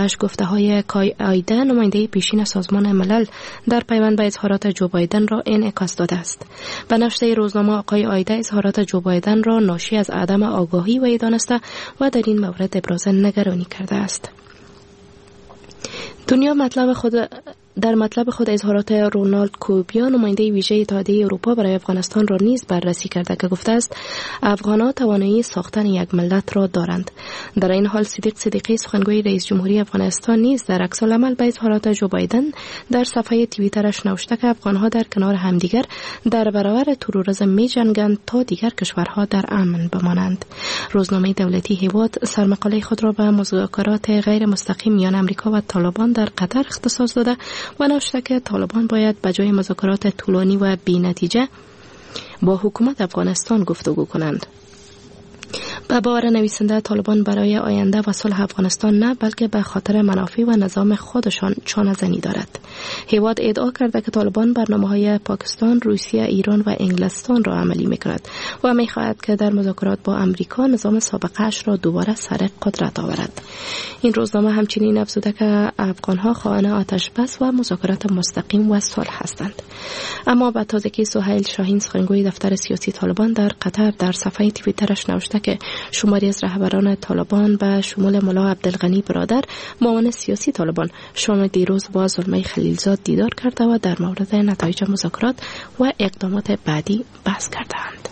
صحبت‌هایش گفته‌های کای آیده نماینده پیشین سازمان ملل در پیوند به اظهارات جو بایدن را انعکاس داده است. به نشریه روزنامه آقای آیده اظهارات جو بایدن را ناشی از عدم آگاهی وی دانسته و در این مورد ابراز نگرانی کرده است. دنیا در مطلب خود اظهارات رونالد کوبیا نماینده ویژه اتحادیه اروپا برای افغانستان را نیز بررسی کرده که گفته است افغان‌ها توانایی ساختن یک ملت را دارند. در این حال صدیق صدیقی سخنگوی رئیس جمهوری افغانستان نیز در عکس العمل به اظهارات جو بایدن در صفحه توییترش نوشته که افغان‌ها در کنار همدیگر در برابر تروریسم می‌جنگند تا دیگر کشورها در امن بمانند. روزنامه دولتی هیواد سرمقاله خود را به مذاکرات غیر مستقیم میان آمریکا و طالبان در قطر اختصاص داده و نوشته که طالبان باید به جای مذاکرات طولانی و بی‌نتیجه با حکومت افغانستان گفتگو کنند. به باور نویسنده طالبان برای آینده و صلح افغانستان نه بلکه به خاطر منافع و نظام خودشان چانه زنی دارد. هیواد ادعا کرده که طالبان برنامه‌های پاکستان، روسیه، ایران و انگلستان را عملی می‌کند و می‌خواهد که در مذاکرات با آمریکا نظام سابقه‌اش را دوباره سر قدرت آورد. این روزنامه همچنین افزوده که افغان‌ها خواهان آتش بس و مذاکرات مستقیم و صلح هستند. اما به تازگی سهیل شاهین سخنگوی دفتر سیاسی طالبان در قطر در صفحه توییترش نوشته که شماری از رهبران طالبان به شمول ملا عبدالغنی برادر معاون سیاسی طالبان شام دیروز با زلمه خلیلزاد دیدار کرده و در مورد نتایج مذاکرات و اقدامات بعدی بحث کردند.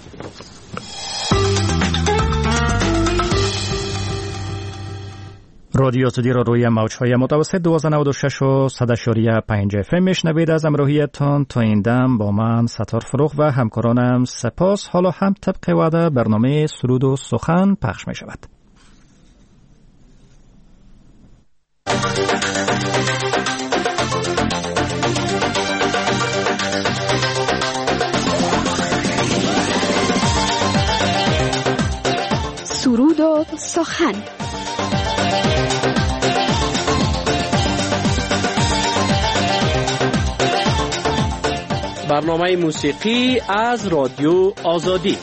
رادیو سودی را روی موج‌های متوسط 1296 و 100.5 FM میشنوید. از همراهیتان تا این دم با من ستار فروغ و همکارانم سپاس. حالا هم طبق وعده برنامه سرود و سخن پخش می شود. سرود و سخن. برنامه موسیقی از رادیو آزادی.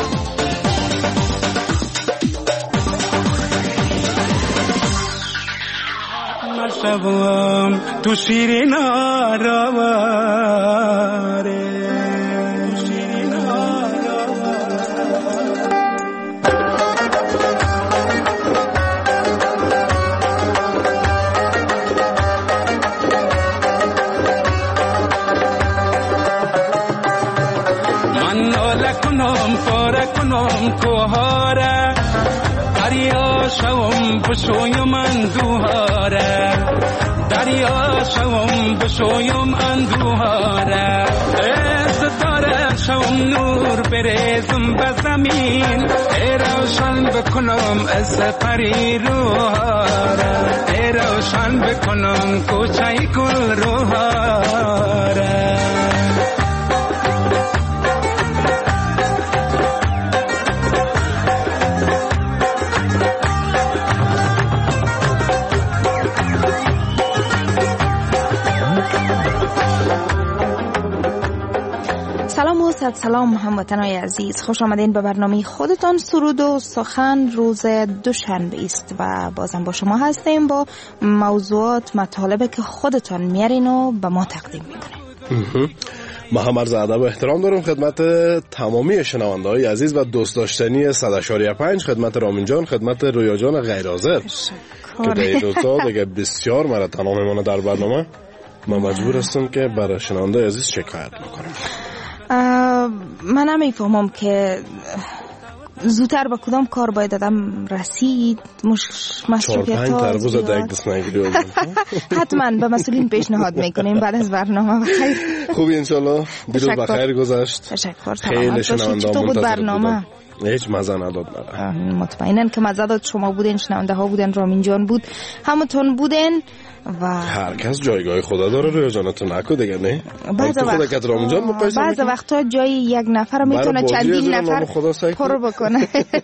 مشتبم تو شیرین آراواره کوهاره دریا شوم بشویم اندوهاره دریا شوم بشویم اندوهاره ستاره شوم نور بریزم به زمین روشن بکنم از پری روهاره روشن بکنم کوچه گل روهاره. سلام هموطنان عزیز، خوش آمدین به برنامه خودتان سرود و سخن. روز دوشنبه است و بازم با شما هستیم با موضوعات مطالبی که خودتان میارین و به ما تقدیم میکنین. ما هم عرض ادب و احترام دارم خدمت تمامی شنونده های عزیز و دوست داشتنی 100.5 خدمت رامین جان، خدمت رویا جان غیر حاضر که در این روزا دیگه بسیار مرا تنها میمونه در برنامه. من مجبور هستم که برای شنونده عزیز شکایت بکنم. من نمیفهمم که زودتر به کدام کار باید آدم رسید. مشروعیت 4-5 تربوز و دیگ دست نگیری. حتما به مسئولین پیشنهاد میکنیم بعد از برنامه. بخیر خوبی انشالله دیروز بخیر گذشت. تشکر. خیلی شنونده ها منتظر بودن. هیچ مزه نداد برای مطمئنن که مزه داد. شما بودین، شنونده ها بودن، رامین جان بود، همتون بودن و هر کس جایگاه خدا داره. روی جانتون نکو دیگه نه. بعض وقتا جای یک نفر میتونه چندین نفر پر بکنه.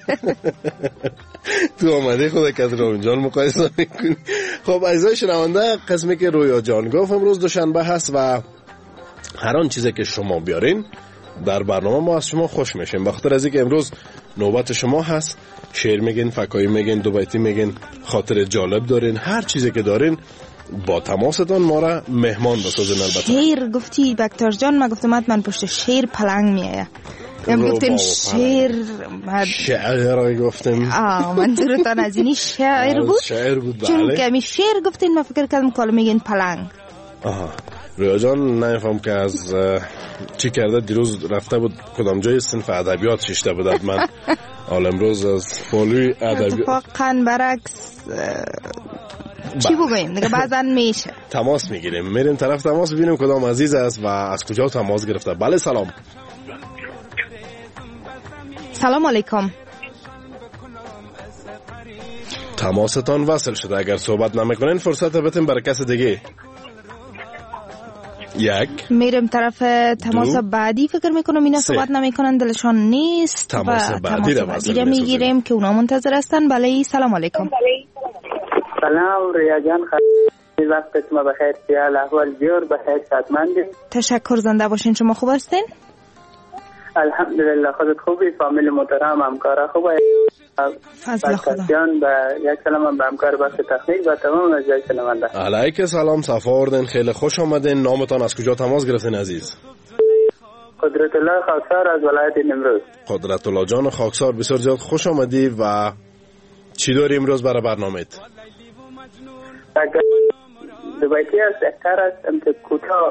تو آمده خدا که رامین جان مقایسه میکنی. خب عزیزای شنونده، قسمی که رویا جان گفت امروز دوشنبه هست و هر آن چیزی که شما بیارین در برنامه ما از شما خوش میشیم. بخاطر از اینکه امروز نوبت شما هست، شعر میگین، فکایی میگین، دو بیتی میگین، خاطر جالب دارین، هر چیزی که دارین با تماستان ما را مهمان بسازین. البته شعر گفتی بکتر جان، من گفتم من پشت شعر پلنگ میایه. ام گفتین شعر گفتیم. منظورتان از اینی شعر بود؟ شعر بود بله. چون کمی شعر گفتین من فکر کردم کالا میگین پلنگ. رویا جان نمیفهم که از چی کرده، دیروز رفته بود کدام جای صنف ادبیات شیشته بود. من حال امروز از فالوی ادبیات اتفاقا برعکس چی بگویم دیگه بعضا میشه. تماس میگیریم، میریم طرف تماس ببینیم کدام عزیز است و از کجا تماس گرفته. بله سلام. سلام علیکم. تماستان وصل شده. اگر صحبت نمیکنین فرصت بتیم برای کس دیگه. یک میرم طرف تماس بعدی، فکر میکنم اینا صحبت نمیکنن دلشان نیست. تماس بعدی را میگیریم که اونا منتظر هستن. بله سلام علیکم. سلام ریا جان، خیلی وقت شما بخیر، سیال احوال جور بخیر، سلامتی. تشکر، زنده باشین. شما خوب هستین؟ الحمدلله. خودت خوبی؟ فامیل محترم، همکارا خوبه؟ فضل خدا. جان و یک سلام به همکار بخش تکنیک و تمام از جای شنونده. علیک سلام، صفا آوردین، خیلی خوش آمدین. نامتان از کجا تماس گرفتین عزیز؟ قدرت الله خاکسار از ولایت نیمروز. قدرت الله جان خاکسار، بسیار زیاد خوش آمدی. و چی داری امروز برای برنامه‌ت؟ دو بیتی از اختر است امت کوتاه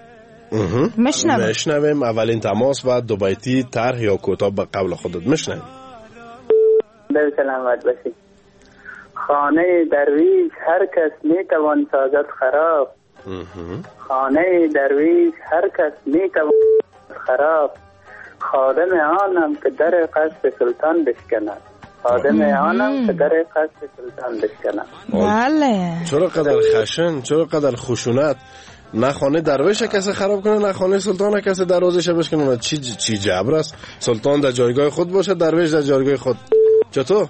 مشنویم. اولین تماس و دو بیتی طرح یا کوتاه به قول خودت مشنویم. به سلامت باشی. خانه درویش هر کس میتوان سازد خراب. خانه درویش هر کس میتوان خراب. خادم آنم که در قصر سلطان بشکند. خادم آنم که در قصر سلطان بشکند. بله. چرا قدر خشن، چرا قدر خشونت؟ نه خانه درویش کسی خراب کنه، نه خانه سلطان کسی دروازش بشکنه. چی جبر است؟ سلطان در جایگاه خود باشه، درویش در جایگاه خود. چطور؟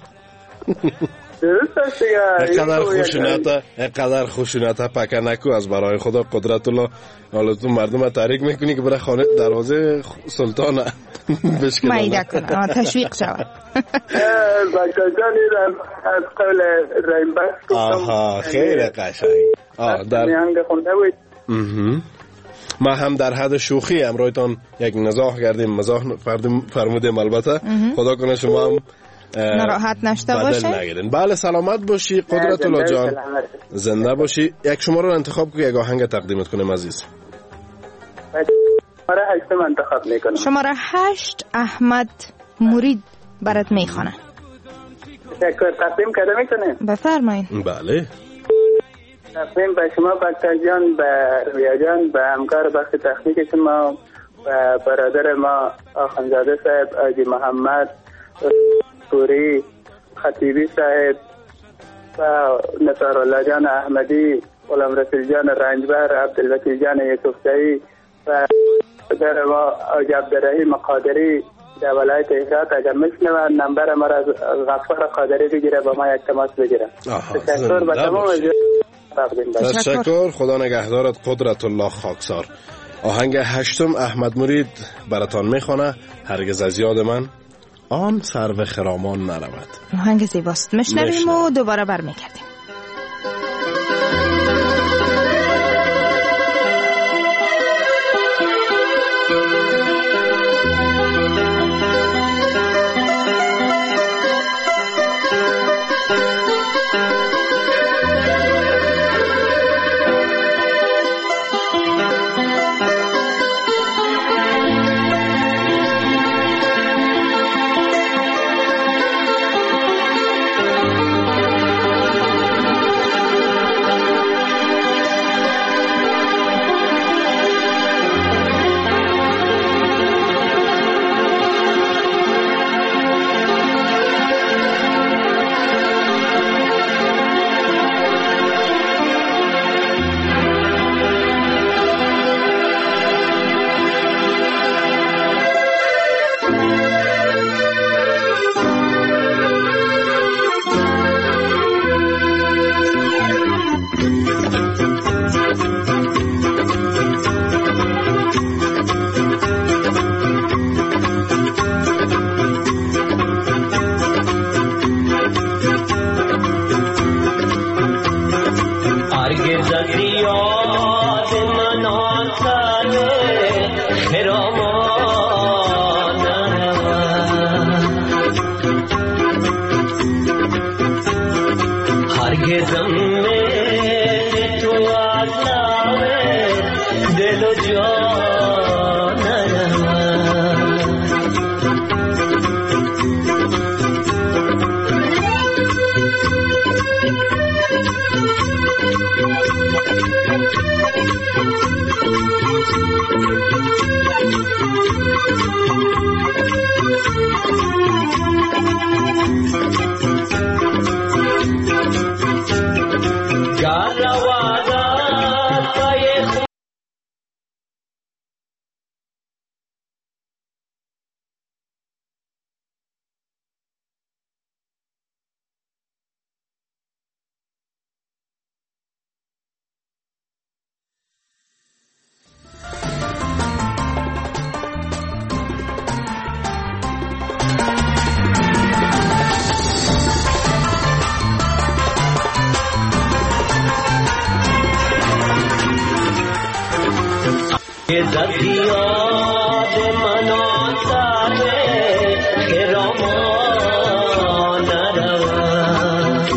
اینقدر خشونت پکر نکو از برای خدا. قدرت الله، حالا تو مردم تحریک میکنی که برای خانه دروازه سلطان بشکنه. مایده کنه، تشویق شود. بکر جانی از قول ریم بست گفتم. آها خیلی قشنگ. در میانگ خونده بود. ما هم در حد شوخی امرایتان یک مزاح کردیم، مزاح فرمودیم. البته خدا کنه شما هم ناراحت نشته باشه. بله سلامت باشی قدرت الله جان، زنده باشی. یک شما رو انتخاب کنی، یک آهنگ تقدیمت کنیم عزیز. شماره 8 انتخاب میکنم. شماره 8 احمد مرید برات میخونه. تشکر. تقدیم کرده میکنه. بفرمایید. بله. تقدیم به شما بکتر جان، به رویا جان، به همکار بخش تکنیک شما و برادر ما آخوندزاده صاحب، آجی محمد پوری، خطیبی صاحب و نصارالله جان احمدی، غلام رسول جان رنجبر، عبدالوکیل جان یوسفزئی و در ما آج عبدالرحیم قادری در ولایت هرات. اگر میشنوند نمبر ما را از غفار قادری بگیره با ما یک تماس بگیره. تشکر به تمام. تشکر. خدا نگهدارت قدرت الله خاکسار. آهنگ 8 احمد مرید براتان میخونه. هرگز از یاد من آن سرو خرامان نرود. آهنگ زیباست، میشنویم و دوباره برمیگردیم. هرگز یاد من آن سر خرامان نرود هرگزم میل تو از لب دل و جان نرود زدیاد من آن سر خرامان نرود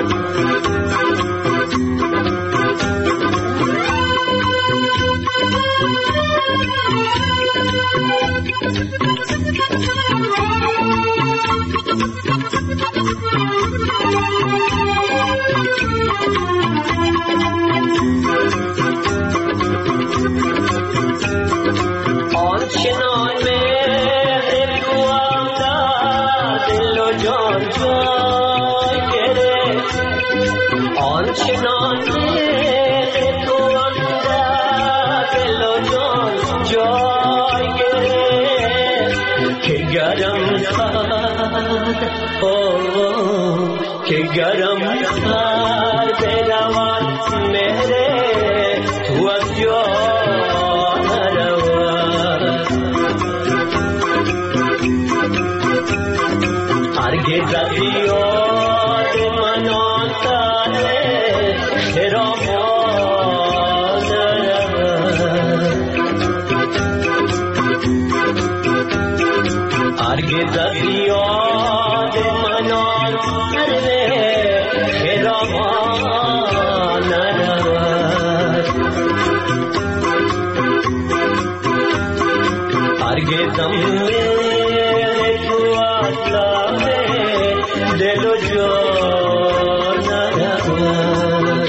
آنچنان مهر توام در دل و جان جای گرفت آنچنان مهر توام در دل و جان جای گرفت که گرم سر بروان مهر تو از جان نرود هرگز یاد من آن سر خرامان نرود هرگز یاد من آن سر خرامان نرود هرگزم تو از لب دل و جان نرود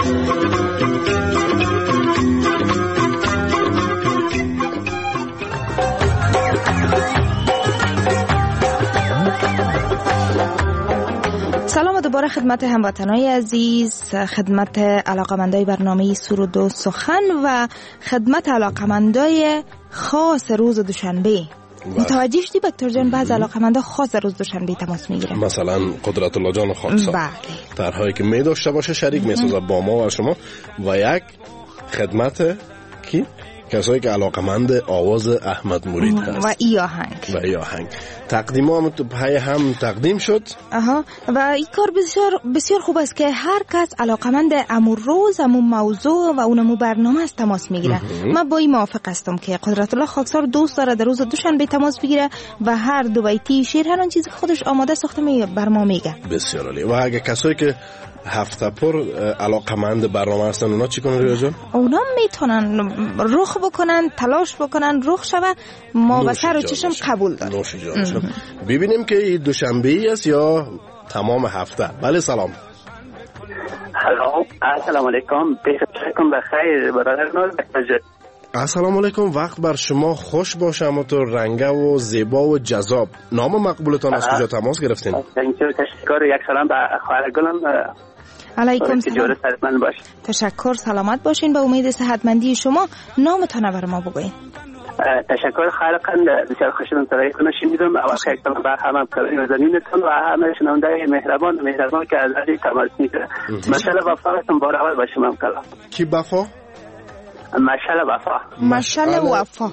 سلام دوباره خدمت هموطنای عزیز، خدمت علاقمندای برنامه سرود و سخن و خدمت علاقمندای خاص روز دوشنبه. متوجه شدی دکتر جان بعض علاقمندا خاص روز دوشنبه تماس میگیرن، مثلا قدرت الله جان خاکسار. بله. طرحهایی که می داشته باشه شریک میسازه با ما و شما و یک خدمت کی؟ کسایی که علاقمند آواز احمد مرید هست و ای آهنگ تقدیم هم تقدیم شد. و این کار بسیار خوب است که هر کس علاقمند امور روز امور موضوع و اونمو برنامه است تماس میگیره. من با این موافق هستم که قدرت الله خاکسار دوست داره در روز دوشنبه تماس بگیره و هر دو بیتی شعر هر آن چیزی که خودش آماده ساخته برنامه میگه. بسیار عالی. و اگه کسایی که هفته پر علاقمند برنامه هستن اونا چی کنن ریا جان؟ اونا میتونن رخ بکنن، تلاش بکنن رخ شوه، ما به سر و چشم قبول داریم. نوش جانشون. ببینیم که دوشنبه ای است یا تمام هفته. بله سلام. السلام علیکم. بخیر بخیر برادر نور. السلام علیکم. وقت بر شما خوش باشه، همونطور رنگه و زیبا و جذاب. نام مقبولتان از کجا تماس گرفتین؟ تشکر. یک سلام به خواهر گلم. علیکم سلام. تشکر. سلامت باشین. به امید صحتمندی شما نامتان بر ما بگوین. تشکر خالقان. بسیار خوشحالم صدای کنه شنیدم. اول خیلی با هم کاری نازنینتون و همه شنونده مهربان که از علی تماس میگیره. ماشاءالله وفا هستم. بار اول با شما کلا. کی وفا؟ مشعل وفا.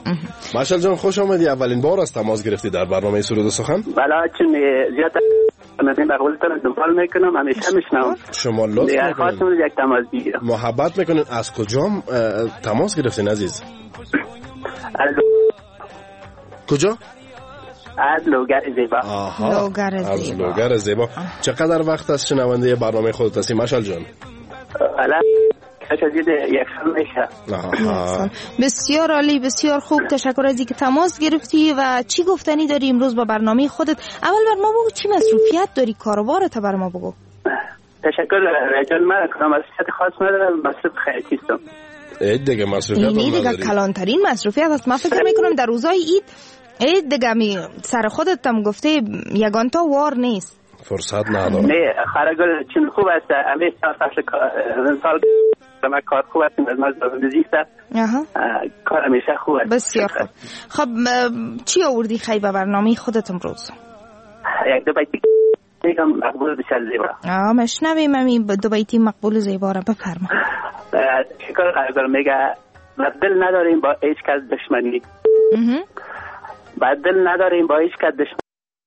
مشعل جان خوش آمدی. اولین بار است تماس گرفتی در برنامه سرود و سخن؟ بله چون زیاد کنید مقبولتان دنبال میکنم، همیشه میشنم. شما لطف میکنید خواستم یک تماس بگیرم. محبت میکنید. از کجا تماس گرفتین عزیز؟ از کجا؟ از لوگر زیبا. از لوگر زیبا. چقدر وقت است شنونده برنامه خودت هستی مشعل جان؟ الان شدید یک سال میشه. بسیار عالی، بسیار خوب. تشکر از اینکه تماس گرفتی. و چی گفتنی داری امروز با برنامه خودت؟ اول بر ما بگو چی مصروفیت داری، کاروبارت بر ما بگو. تشکر رجال، من مصروفیت خاص ندارم، مصروف خیلی هستم. عید دیگه مصروفیت این دیگه کلانترین مصروفیت هست. من فکر میکنم در روزای عید دیگه سر خودت هم گفته یگان تا وار نیست، فرصت ندارم. نه خرگل چون خوب است، همیشه فصل سال ما کار خوب است، از مزد زیسته کار همیشه خوب است. بسیار خوب. خب چی آوردی خیلی به برنامه خودت امروز؟ یک دو بیتی میگم مقبول بشه زیبا. مشنویم همین دو بیتی مقبول زیبا را بفرما. شکر خرگل میگه دل نداریم با هیچ کس دشمنی، دل نداریم با هیچ کس دشمنی.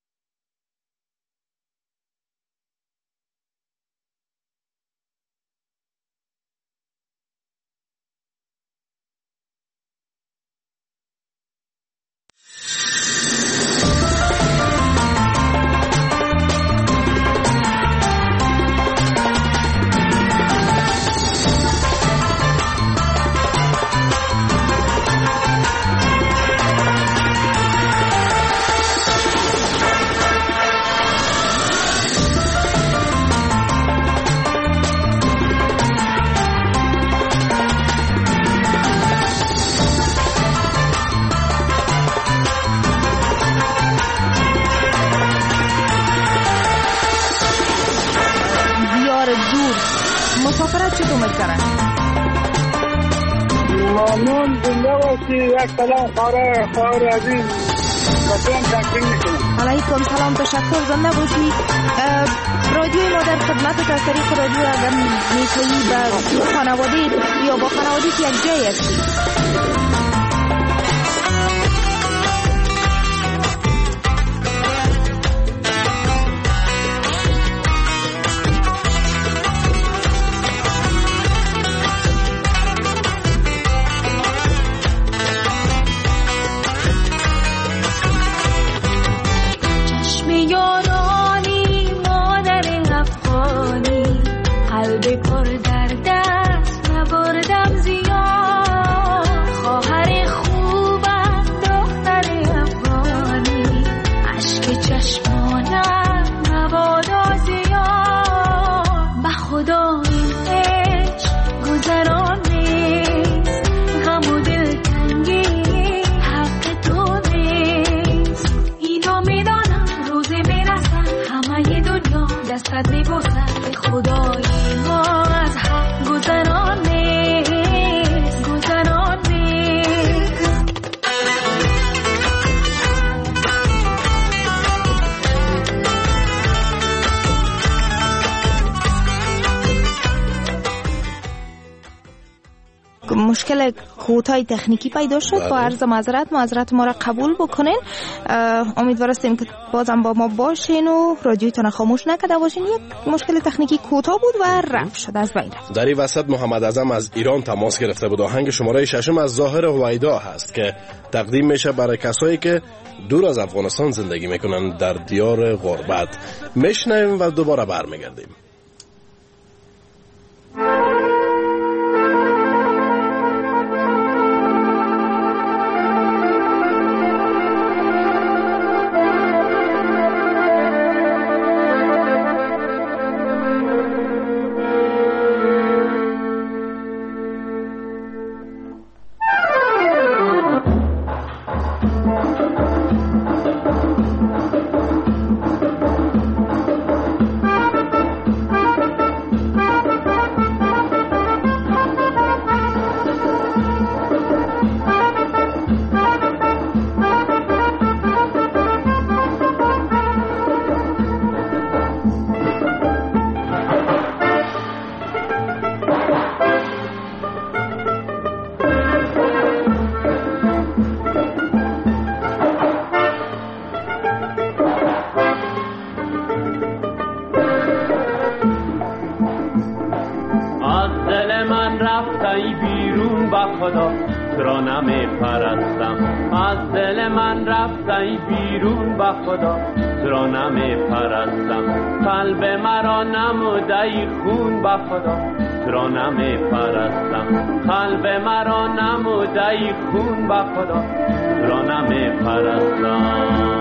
مسافرت چطور می‌کنه؟ ممنون، زنده باشی. یک سلام خواهر عزیز بسیم تقدیم میکنم. علیکم سلام، تشکر، زنده باشی. رادیوی ما در خدمت از طریق رادیو اگر میتونی با خانواده یا با خانواده یک جای هستی. مشکل کوتاه تکنیکی پیدا شد. با عرض معذرت ما را قبول بکنین. امیدوار هستیم که بازم با ما باشین و رادیوتون خاموش نکرده باشین. یک مشکل تکنیکی کوتاه بود و رفع شد، از بین رفت. در این وسط محمد اعظم از ایران تماس گرفته بود. آهنگ شماره 6 از ظاهر هویدا هست که تقدیم میشه برای کسایی که دور از افغانستان زندگی میکنن در دیار غربت. میشنویم و دوباره برمیگردیم. رفتی بیرون با خدا تو را نمیپرستم از دل من رفتی بیرون با خدا تو را نمیپرستم قلب مرا نمودی خون با خدا تو را نمیپرستم قلب مرا نمودی خون با خدا تو را نمیپرستم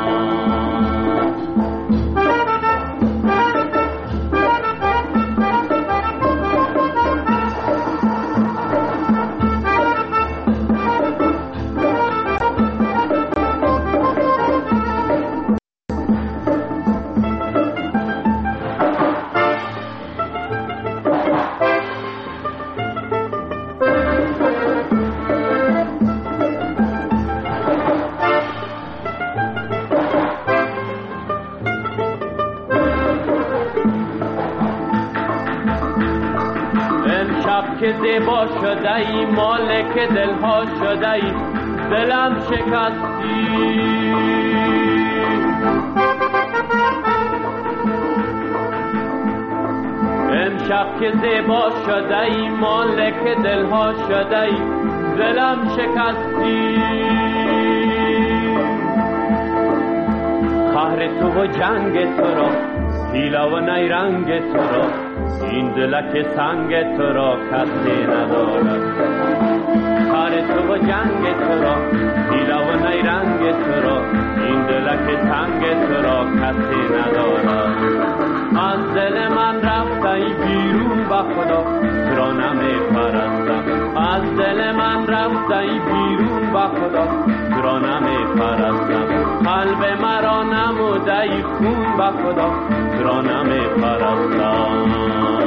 که زیبا شده ای مالک دلها شده ای دلم شکستی امشب که زیبا شده ای مالک دلها شده ای دلم شکستی قهر تو و جنگ تو را حیله و نیرنگ تو را این دلک سنگ تو را کسی ندارد قهر تو و جنگ تو را حیله و نیرنگ تو را این دلک سنگ تو را کسی ندارد از دل من رفتی بیرون با خدا تو را نمیپرستم از دل من رفتی بیرون با خدا تو را نمیپرستم قلب مرا نمودی خون با خدا تو را نمیپرستم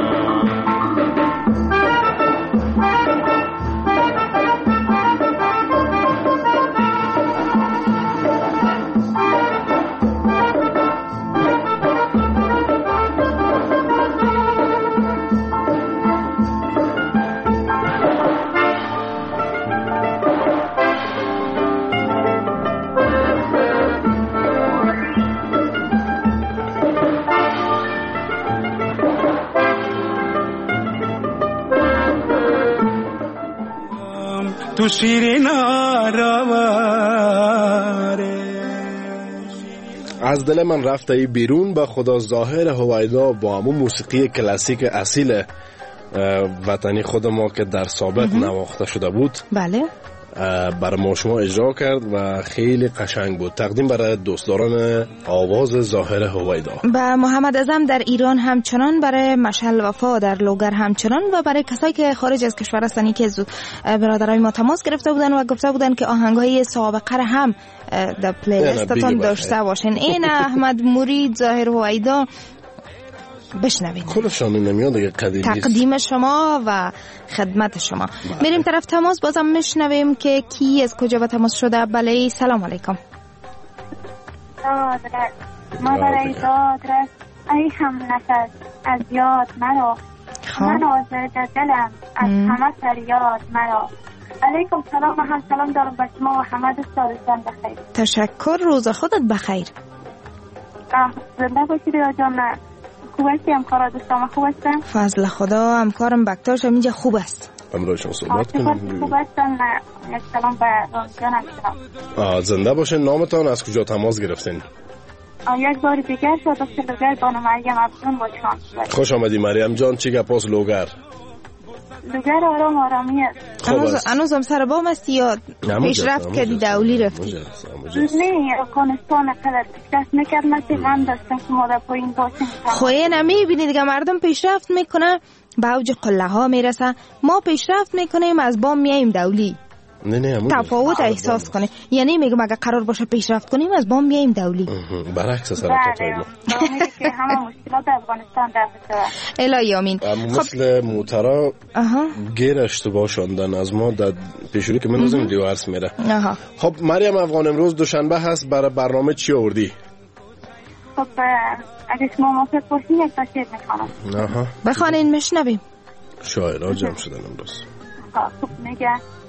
تو شیرین آراواره از دل من رفته ای بیرون با خدا ظاهر هویدا با همون موسیقی کلاسیک اصیل وطنی خود ما که در سابق نواخته شده بود بله برای ما شما اجرا کرد و خیلی قشنگ بود. تقدیم برای دوستداران آواز ظاهر هویدا. و محمد اعظم در ایران همچنان، برای مشعل وفا در لوگر همچنان و برای کسایی که خارج از کشور هستن که برادرای ما تماس گرفته بودن و گفته بودن که آهنگای سابقه هم در پلی لیستتون داشته باشین. این احمد مرید ظاهر هویدا بشنوید. کلشان نمیاد دیگه قدیمی. تقدیم شما و خدمت شما. میریم طرف تماس، بازم میشنویم که کی از کجا به تماس شده. بله سلام علیکم. ما برای دادرس ای هم نفس از یاد مرا، من آزرده دلم از همه فریاد مرا. علیکم سلام و هم سلام دارم به شما و همه دوستان بخیر. تشکر، روز خودت بخیر. زنده باشید یا جان. خوب هستی همکارا دوستان؟ خوب هستن؟ فضل خدا، همکارم بکتاش اینجا خوب است. امروزشون صحبت کنیم. خوب هستن. سلام به رامجان هستم. زنده باشین. نامتان از کجا تماس گرفتین؟ یک بار دیگر شد لوگر بانو مریم افزون با شما. خوش آمدی مریم جان. چی گپاس لوگر؟ لوگر آرام آرامی است. هنوز هم سر بام هستی یا پیشرفت کردی دولی رفتی؟ نه، افغانستان قدر پیشرفت نکرد. من داشتم که ما در پایین باشیم. خواه نمیبینی دیگه، مردم پیشرفت میکنه به اوج قله ها میرسن، ما پیشرفت میکنیم از بام میاییم دولی. نه تفاوت احساس کنه. یعنی میگم اگه قرار باشه پیشرفت کنیم از بام میاییم دولی. برعکس سرکاتای ما. میگه که همه مشکلات افغانستان در بسته. الهی آمین. مثل موترا گیر اشتباه شوندن از ما در پیشوری که من روزم دیوارس میره. خب مریم افغان، امروز دوشنبه هست، برای برنامه چی آوردی؟ خب اگه شما موافق باشین یک تا شعر میخوانم. بخوانین میشنویم. شاعرها جمع شدن امروز. خب میگه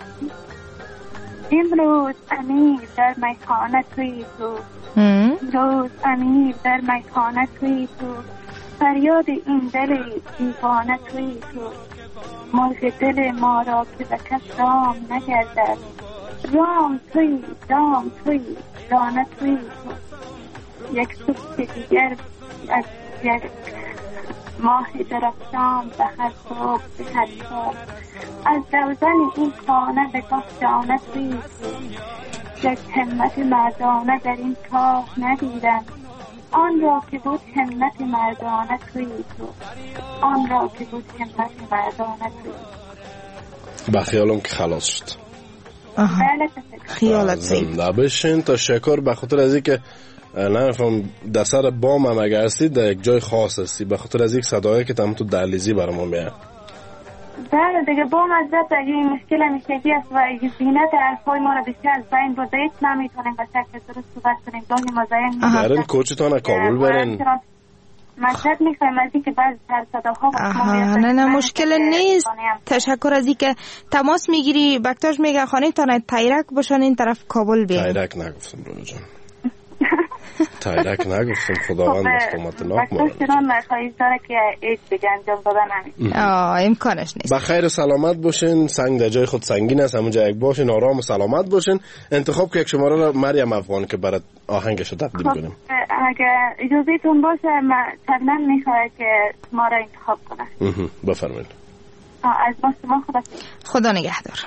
امروز امیر در میخانه توی تو، امروز امیر در میخانه توی تو، فریاد این دل دیوانه توی تو، مرغ دل ما را که به کس رام نگردد. رام توی، دام توی، دانه توی تو. یک صبح دیگر از یک ماه درخشان به هر صبح به هر صبح. از دوزن این خانه به گفت جانه توی تو. یک همت مردانه در این کار ندیدم. آن را که بود همت مردانه توی تو. آن را که بود همت مردانه توی تو. با خیالم که خلاص شد. خیالت زیب. زنده بشین. تشکر به خاطر از اینکه نمیفهم در سر بام هم اگر هستی در یک جای خاص هستی، به خاطر از یک صدایی که تمام تو دهلیزی برام میاد. بله دیگه بام از ذات اگه این مشکل همیشگی است و اگه زینت حرفای ما را بسیار از بین برده هیچ نمیتونیم به شکل درست صحبت کنیم. گاهی مزایم میشه برین کوچتان کابل برین. مشهد میخوایم از اینکه بعضی سر صداها نه مشکل نیست. تشکر از اینکه تماس میگیری. بکتاش میگه خانه تانه تایرک باشن این طرف کابل بیاین. تایرک نگفتم رویا جان. تایرک نگفتم. خداوند مستمت ناک مارد. بکتاش چنان نخواهیز داره که ایچ بگه انجام دادن همین. امکانش نیست. بخیر و سلامت باشین. سنگ در جای خود سنگین است. همونجا یک باشین. آرام و سلامت باشین. انتخاب که یک شماره را مریم افغان که برات آهنگش رو تقدیم کنیم. اگر اجازهتون باشه شبنم میخواد که ما را انتخاب کنه. بفرمایید. از با شما خدا نگهدار.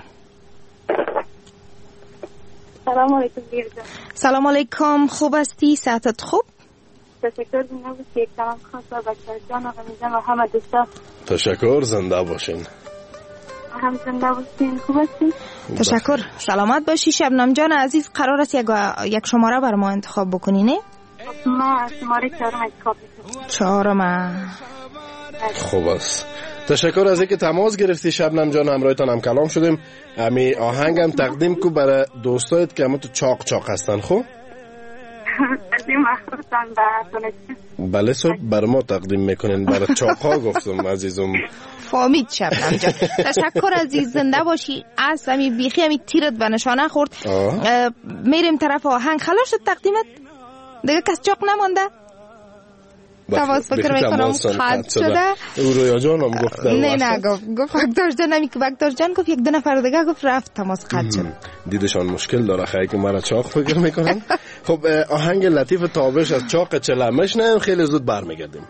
سلام علیکم بیرجان. سلام علیکم. خوب هستی؟ صحتت خوب؟ تشکر. زنده باشید. سلام خاص و بچه جان و غمیزم و همه دوستا. تشکر. زنده باشین. هم زنده باشین. خوب هستی؟ تشکر. سلامت باشی. شبنم جان عزیز قرار است یک شماره بر ما انتخاب بکنی نه؟ ما شماره 4 انتخاب میکنیم. 4. خوب است. تشکر از اینکه تماس گرفتی شبنم جان. همراهتان هم کلام شدیم. امی آهنگم تقدیم کو برای دوستایت که همه تو چاق هستن. خب از این محروستان بله صبح بر ما تقدیم میکنین. برای چاق ها گفتم عزیزم. فامید شبنم جان. تشکر عزیز. زنده باشی. از همی بیخی همی تیرت به نشانه خورد. میریم طرف آهنگ. خلاص شد تقدیمت دیگه کس چاق نمانده. تماس فکر میکنم خط شده. رویا جان هم گفت نه گفت بکتاش جان نمی که بکتاش جان گفت یک دو نفر دیگه گفت رفت تماس خط شد. دیدشان مشکل داره خیلی که مرا چاق فکر میکنن. خب آهنگ لطیف تابش از چاق چلمش نه خیلی زود برمیگردیم.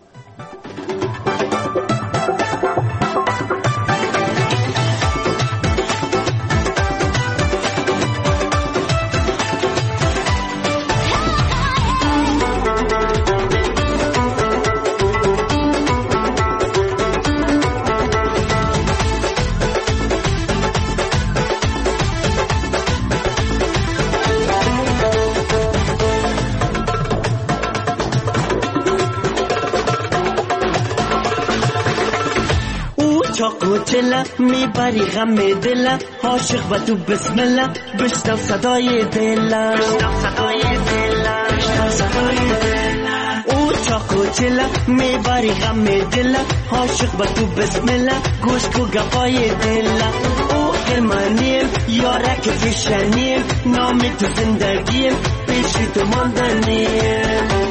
چاقو چلا میبری غم دل عاشق و تو بسم الله بشنو صدای دل او چاقو چلا میبری غم دل عاشق و تو بسم الله گوش کو گپای دل او خرمانیم یارک پیشنیم نام تو زندگیم پیشی تو ماندنیم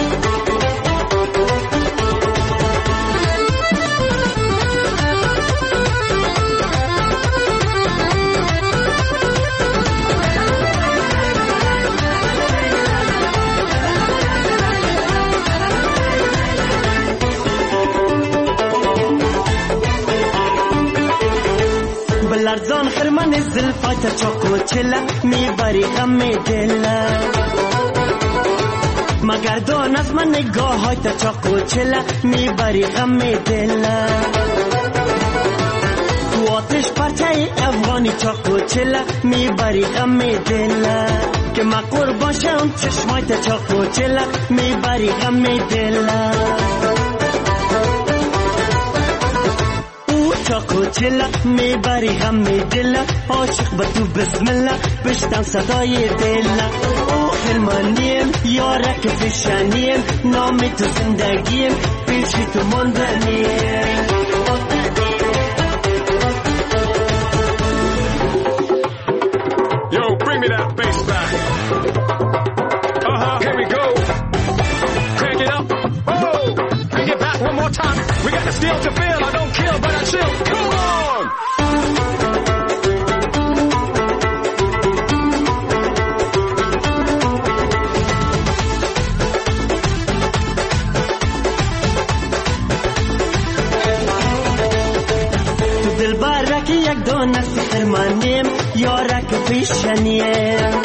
لرزان خرمن زلفات چاقو چلا میبری غم دل مگردان از من نگاه های تا چاقو چلا میبری غم دل تو آتش پرچه افغانی چاقو چلا میبری غم دل که ما قربان شم چشمای تا چاقو چلا میبری غم دل چاقو چلا میبری غم دل عاشق به تو بسم الله بشتم صدای دل او خرمانیم یارک پیشنیم نام تو زندگیم پیشی تو ماندنیم Yo, bring me that bass back. Here we go. Crank it up. Oh, bring it back one more time. We got the steel to feel. I don't kill, but I chill. Cool. دلبرک یک دانه سخرمانیم یارک پیشنیم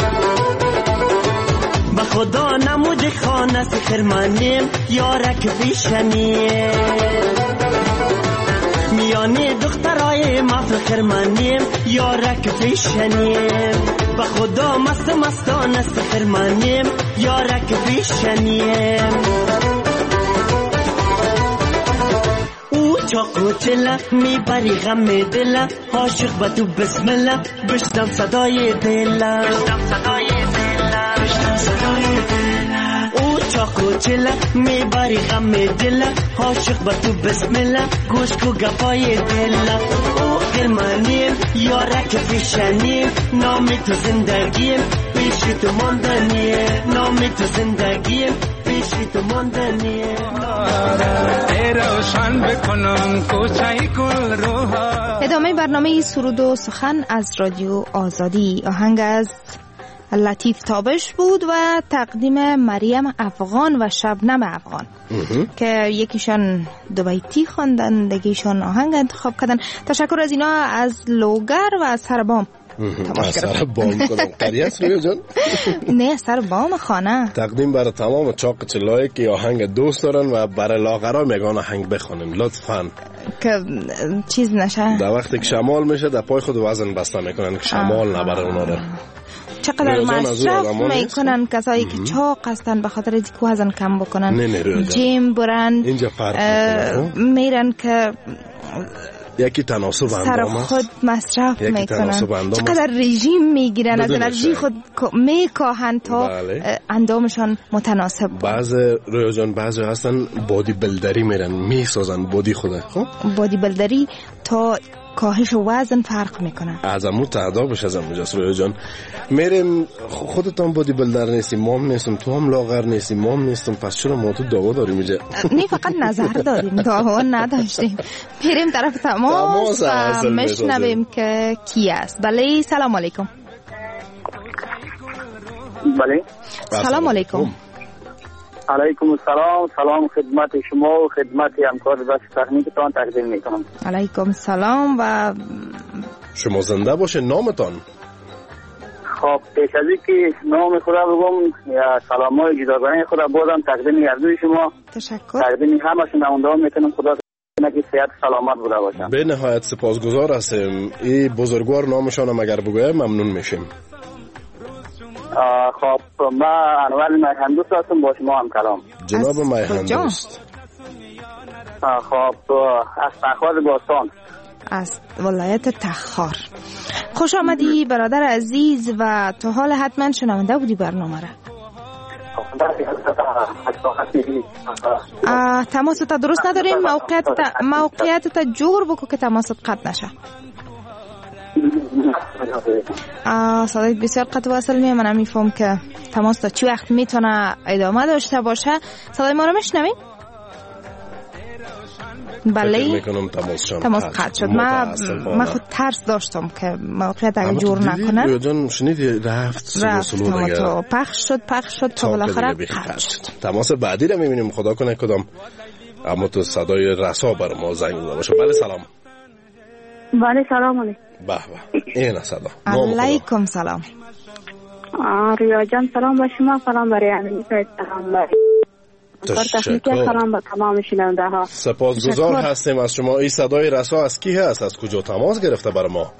به خدا نمود خانه سخرمانیم یارک پیشنیم میانی دخترای ما فخرمانیم یارک پیشنیم به خدا مست مستانه سخرمانیم یارک پیشنیم چاقو چلا میبری غم دل عاشق به تو بسم الله بشنم صدای دل او چاقو چلا میبری غم دل عاشق به تو بسم الله گوش کو گپای دل او گرمانیم یارک پیشنیم نام تو زندگیم پیش تو ماندنیه نام تو زندگیم پیش تو ماندنیه ادامه برنامه سرود و سخن از رادیو آزادی. آهنگ از لطیف تابش بود و تقدیم مریم افغان و شبنم افغان که یکیشان دو بیتی خواندن، دیگه‌شان آهنگ انتخاب کردن. تشکر از اینا، از لوگر و از سربام. سر بام کنم قریه است رویا جان؟ نه، سر بام خانه. تقدیم برای تمام چاق چلایی که آهنگ دوست دارن و برای لاغرا میگن آهنگ بخونیم لطفاً که چیز نشه. در وقتی که شمال میشه در پای خود وزن بسته میکنن که شمال نبره اونا رو. چقدر مصرف میکنن کسایی که چاق هستن به خاطر اینکه وزن کم بکنن. جیم برن اینجا فرق میرن که یکی تناسب اندام است، خود مصرف میکنن، چقدر رژیم میگیرن، از انرژی خود میکاهن تا اندامشان متناسب. بعضی رویا جان بعضی هستن بادی بلدری میرن میسازن بادی خوده. خب بادی بلدری تا کاهش وزن فرق میکنه. از امو تعدابش از امو جاست رویا جان. میریم خودتان بادی بلدر نیستی، مام نیستم، تو هم لاغر نیستی، مام نیستم، پس چرا ما تو دعوا داریم اینجا؟ نه فقط نظر داریم، دعوا نداشتیم. میریم طرف تماس و مشنویم که کی است. بله سلام علیکم. بله سلام علیکم. علیکم السلام. سلام خدمت شما و خدمت همکار بخش تکنیکتان تقدیم میکنم. علیکم سلام و شما زنده باشه. نامتان؟ خب پیش از اینکه نام خدا بگم یا سلامای جداگانه خدا بازم تقدیم یردوی شما تشکر تقدیم همه شنونده میکنم. خدا کنه که صحت سلامت بوده باشم. به نهایت سپاسگزار هستیم. این بزرگوار نامشان هم اگر بگویم ممنون میشیم. خب ما انوار میهندوست هستم، با شما هم کلام. جناب میهندوست. خب از تخار باستان، از ولایت تخار. خوش آمدی برادر عزیز و تا حال حتما شنونده بودی برنامه را. تماس تا درست نداریم، موقعیت تا جور بکو که تماست قطع نشه. صدایت بسیار قطع وصل میه. منم میفهم که تماس تا چی وقت میتونه ادامه داشته باشه. صدای ما رو میشنوین؟ بله تماس قطع شد. من خود ترس داشتم که موقعیت اگه جور نکنن. رویا جان شنیدی رفت تو پخش شد تا بالاخره قطع شد. تماس بعدی رو میبینیم خدا کنه کدام اما تو صدای رسا بر ما زنگ زده باشه. بله سلام. بله سلام علیکم. به به این صدا. علیکم سلام. رویا جان سلام به شما، سلام برای همین سلام برای تشکر. سلام به تمام شنونده ها. سپاسگزار هستیم از شما. این صدای رسا از کی هست؟ از کجا تماس گرفته برای ما؟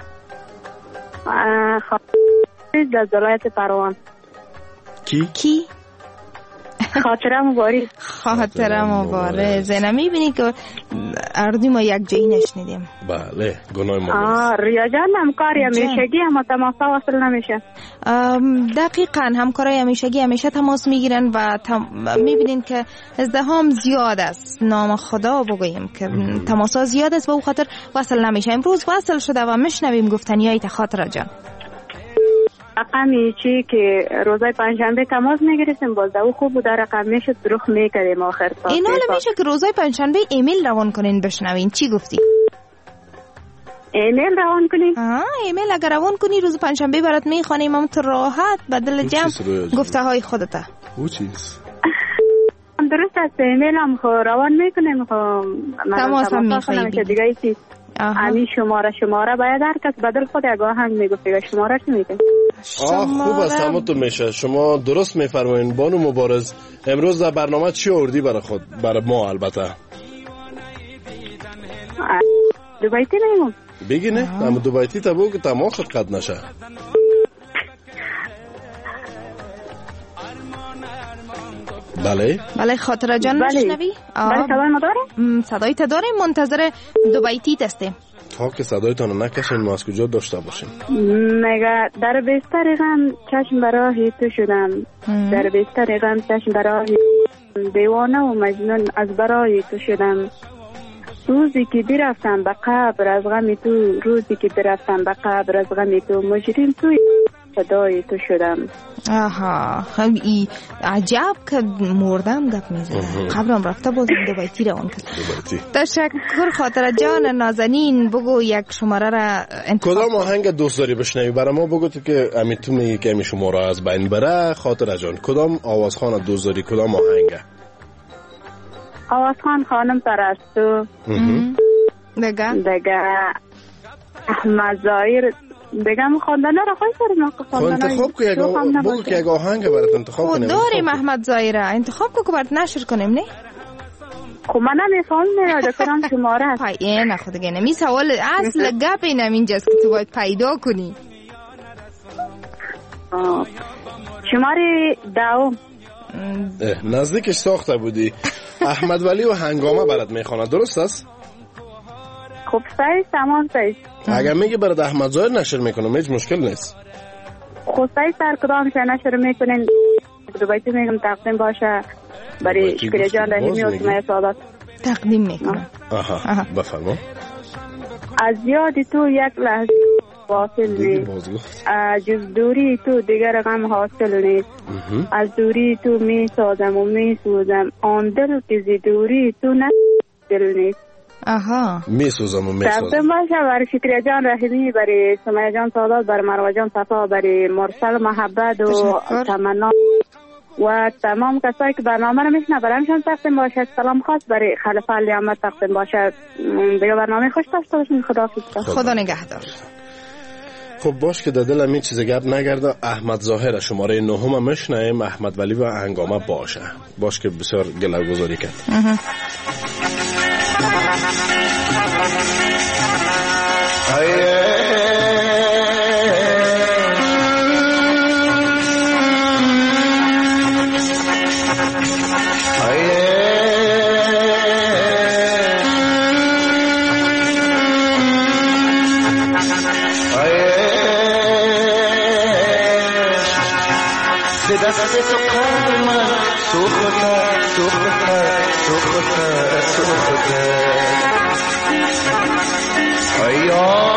از ولایت پروان. کی؟ خاطره مبارک. خاطره مبارک. زینا میبینی که اردی ما یک جایی نشنیدیم. بله گناه ما. ریا جان همکاری همیشگی اما تماس وصل نمیشه. دقیقاً همکارای همیشگی همیشه تماس میگیرن و میبینین که ازدحام زیاد است. نام خدا بگوییم که تماسا زیاد است و او خاطر وصل نمیشه. امروز وصل شده و میشنویم گفتنیای خاطره جان. رقمی چی که روزای پنجشنبه تماس میگرفتیم باز او خوب بود، رقم میشد دروغ میکردیم آخر تا. این حالا میشه که روزای پنجشنبه ایمیل روان کنین بشنوین. چی گفتی؟ ایمیل روان کنین؟ ایمیل اگر روان کنی روز پنجشنبه برات میخوانیم هم تو راحت بدل جمع گفته های خودته. او چیز؟ درست است ایمیل هم روان میکنیم. تماس هم میخوایی همین شماره باید هر کس بدل خود یک آهنگ میگفت. شماره چی میگه؟ خوب است، همونطور میشه. شما درست میفرمایین. بانو مبارز، امروز در برنامه چی آوردی برای خود؟ برای ما البته دوبایتی نیمون بگی نه؟ اما دوبایتی تبو که تماخت قد نشه. بله خاطره جان میشنوی؟ بله صدای ما داریم؟ صدای تا داریم، منتظر دوبایتیت هستیم. تا که صدایتان رو نکشین ما از کجا داشته باشیم. مگه در بستر غم چشم برای تو شدم، در بستر غم چشم برای دیوانه و مجنون از برای تو شدم. روزی که برفتم به قبر از غم تو، روزی که برفتم به قبر از غم تو، مجرم توی صدای تو شدم. آها خیلی عجب که مردم گپ میزنه. قبرم رفته بازم دوبایتی روان کرد. تشکر خاطره جان نازنین. بگو یک شماره را انتخاب. کدام آهنگ دوست داری بشنوی؟ برای ما بگو که امی تو میگی که امی شماره از بین بره. خاطره جان کدام آوازخوان دوست داری؟ کدام آهنگ؟ آوازخوان خانم پرستو، دیگه احمد ظاهر، دیگه هم خواندنه را خواهی داریم. انتخاب که بگو که یک آهنگ برات انتخاب کنیم. داریم احمد ظاهر انتخاب که برات نشر کنیم. نه خب من نمیفهم میراده کنم شماره هست. پایه نه خود دیگه نمی سوال اصل گپ اینم اینجاست که تو باید پیدا کنی. شماره دوم. نزدیکش ساخته بودی. احمد ولی و هنگامه برات میخونه، درست است؟ خب سعی تمام سعی. اگر میگی برات احمد ظاهر نشر میکنم هیچ مشکل نیست. خب سعی سر کدام که نشر میکنین دوبایتی میگم تقدیم باشه برای شکریه جان رحیمی و سمیه سعادت تقدیم میکنم. آها بفرما. از یاد تو یک لحظه واصل نیست، جز دوری تو دیگر غم حاصل نیست. از دوری تو می سازم و می سوزم، آن دل که زی دوری تو نه دل نیست. می سوزم و می سوزم. تقدیم باشه برای شکریه جان رحیمی، برای سمیه جان سعادت، برای مروه جان صفا، برای مرسل محبت و تمنا و تمام کسایی که برنامه رو میشنه برایشان تقدیم باشه. سلام خاص برای خلیفه علی احمد تقدیم باشه. دیگه برنامه خوش داشته باشین. خدا نگهدار. خب باش که در دلم این چیز گرد نگرده. احمد ظاهر شماره 9 مشنیم. احمد ولی و هنگامه باشه. باش که بسیار گله گذاری کرد. دست تو قلب من سوخته سوخته سوخته سوخته آیا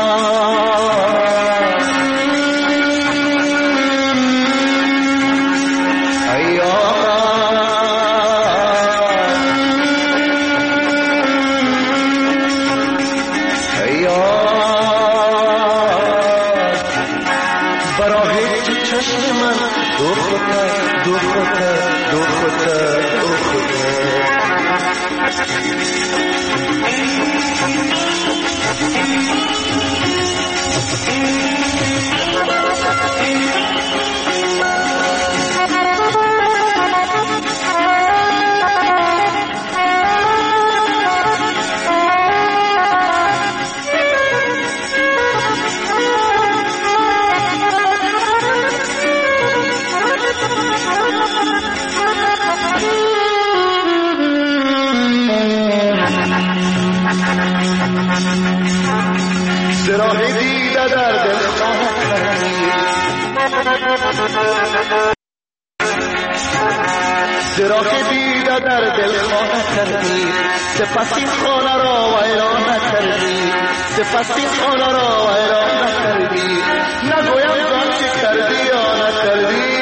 چراغ دیده در دل خانه کردی، سپس این خانه را ویران نکردی، سپس این خانه را ویران نکردی، نگویم جان چی کردی یا نکردی.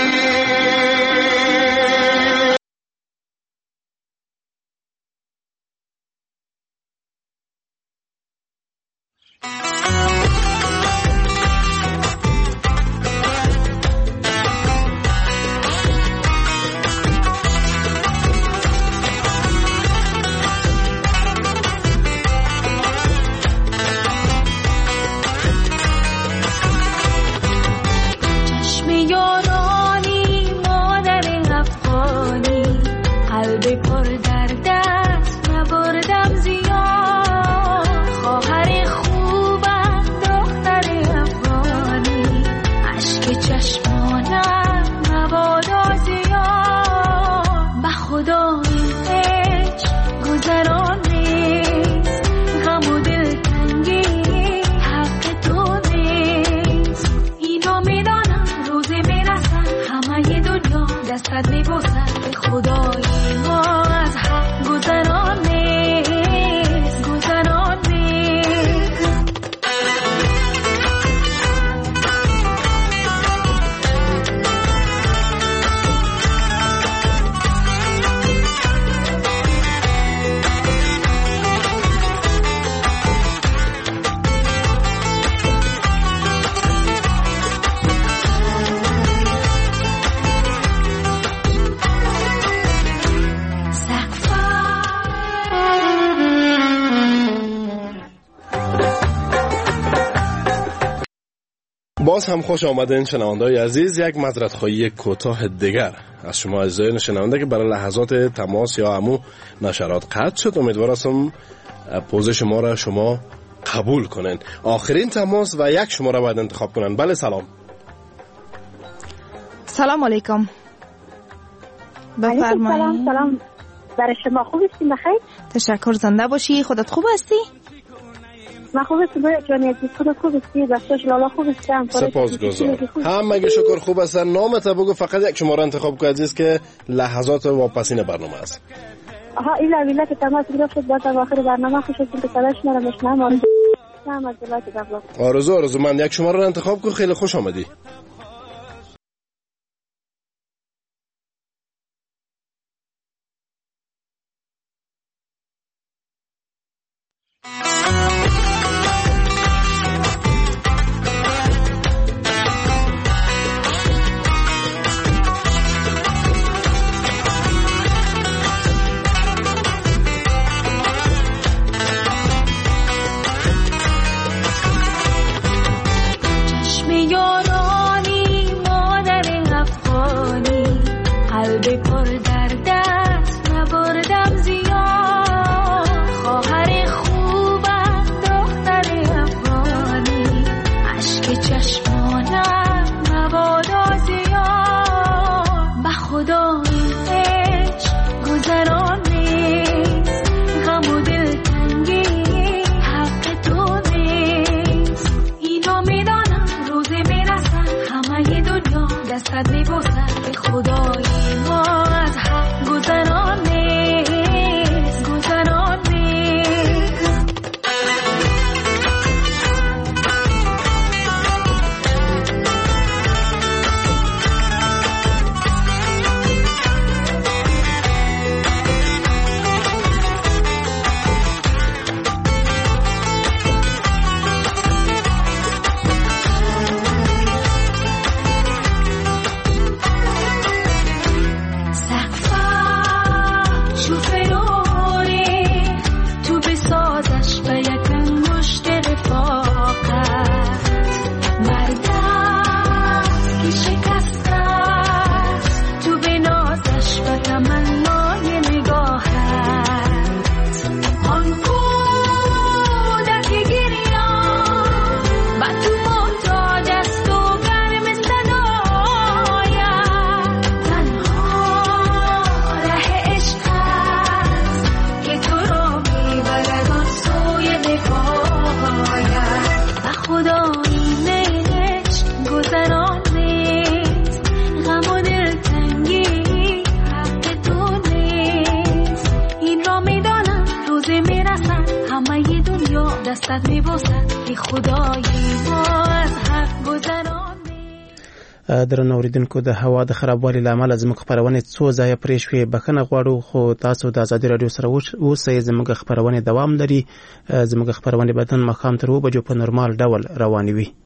باز هم خوش آمدین شنونده‌های عزیز. یک مطرح‌خواهی کوتاه دیگر از شما عزیزان شنونده که برای لحظات تماس یا همو نشرات قطع شد. امیدوار هستم پوز شما را شما قبول کنین. آخرین تماس و یک شماره باید انتخاب کنن. بله سلام. سلام علیکم. بفرمایید. سلام برای شما. خوب هستین؟ بخیر. تشکر. زنده باشی. خودت خوب هستی؟ من خوب هستم جانی عزیز. خودت خوب هستی؟ دستش لالا خوب هستم. سپاسگزارم. همه شکر خوب هستن. نامت بگو، فقط یک شماره انتخاب کن عزیز که لحظات واپسین برنامه است. آها این لویله که تماس گرفت شد بعد آخر برنامه خوش هستیم که صداش نرم بشنم. آرزو من یک شماره رو انتخاب کن. خیلی خوش آمدی. درنو اوریدونکو د هوا د خرابوالي لامل زموږ خبرونه څو ځای پرې شوې بکنه غواړو خو تاسو د ازادي رادیو سره اوسئ. زموږ خبرونه دوام لري. زموږ خبرونه بدن مخام تر 2 بجو په نورمال ډول روانې وي.